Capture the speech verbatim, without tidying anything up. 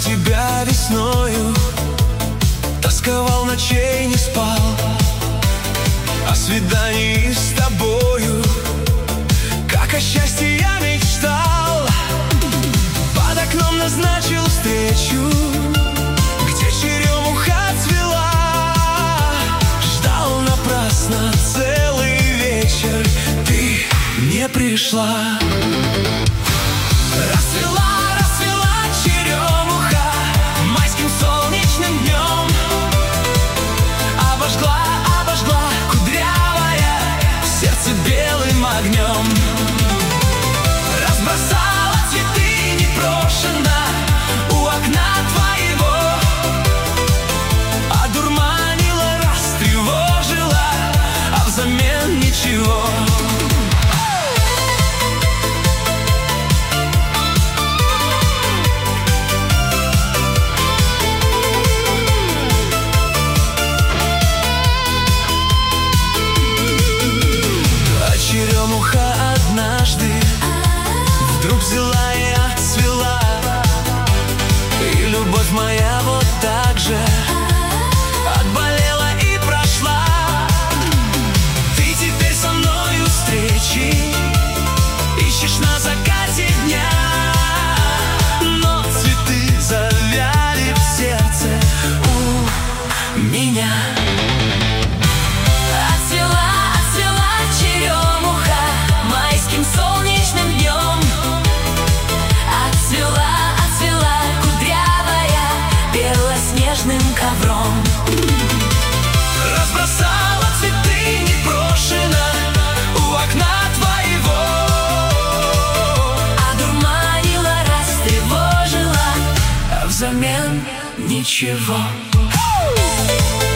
тебя весною, тосковал, ночей не спал о свидании с тобою, как о счастье я мечтал. Под окном назначил встречу, где черемуха цвела. Ждал напрасно целый вечер, ты не пришла. Расцвела, расцвела черемуха майским солнечным днем. Обожгла, обожгла кудрявая сердце белым огнем. Разбросала цветы непрошено у окна твоего, одурманила, растревожила, а взамен ничего. Черемуха однажды вдруг взяла и отцвела, и любовь моя вот так же отболела и прошла. Ты теперь со мною встречи ищешь на закате дня, но цветы завяли в сердце у меня. Солнечным днем отцвела, отцвела кудрявая белоснежным ковром. Разбросала цветы непрошено у окна твоего, одурманила, растревожила, а взамен ничего.